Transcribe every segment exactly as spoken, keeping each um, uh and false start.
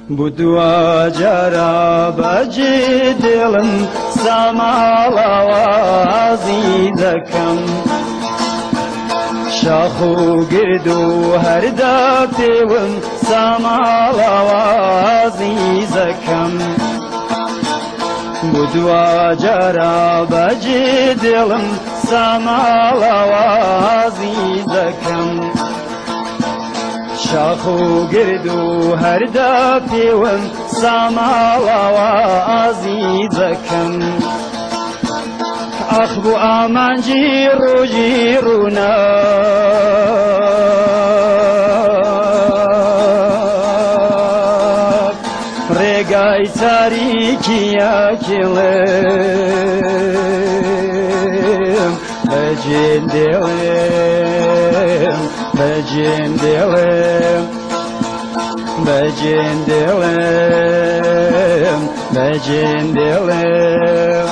بودوا جرا بجی دلم سمال آوازی دکم شاخو گردو هر داتیون سمال آوازی دکم بودوا جرا بجی دلم سمال آوازی دکم شاخو گردو هر دافیون سامال آوازی دکم اخ بو آمان جیرو جیرونا ریگای تاریکیا کلم بجین دلم بجین دلم بجین دلم بجین دلم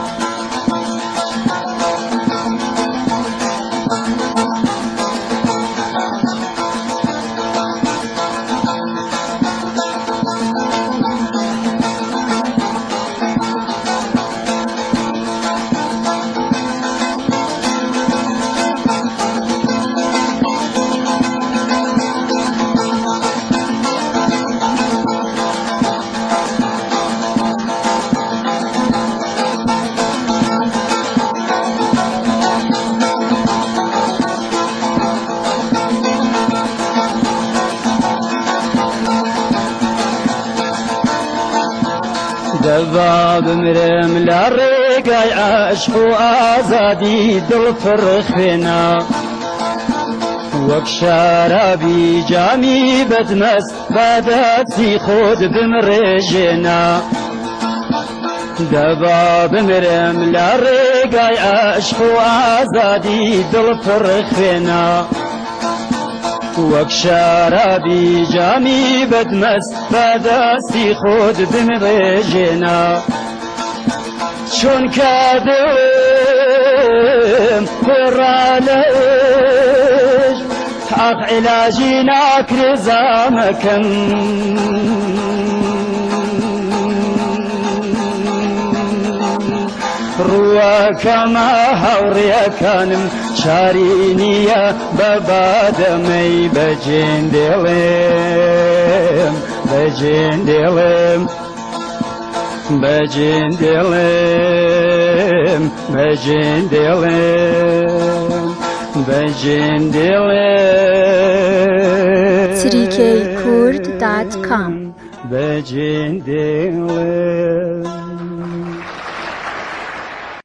دبا بمرم لرقاي عشق وآزادي دل فرخنا وك شرابي جامي بدمس بداتي خود بمرجنا دبا بمرم لرقاي عشق وآزادي دل فرخنا وك شرابي جامي بدمس بدستي خود بمرجنا شون كادم برالج حق علاجي ناكر زامكم رواك ما هوريا كانم شارينيا ببادمي بجين دلم بجين دلم بجين دلم بجين دلم بجين دلم تریکی کورد دات کام بجين دلم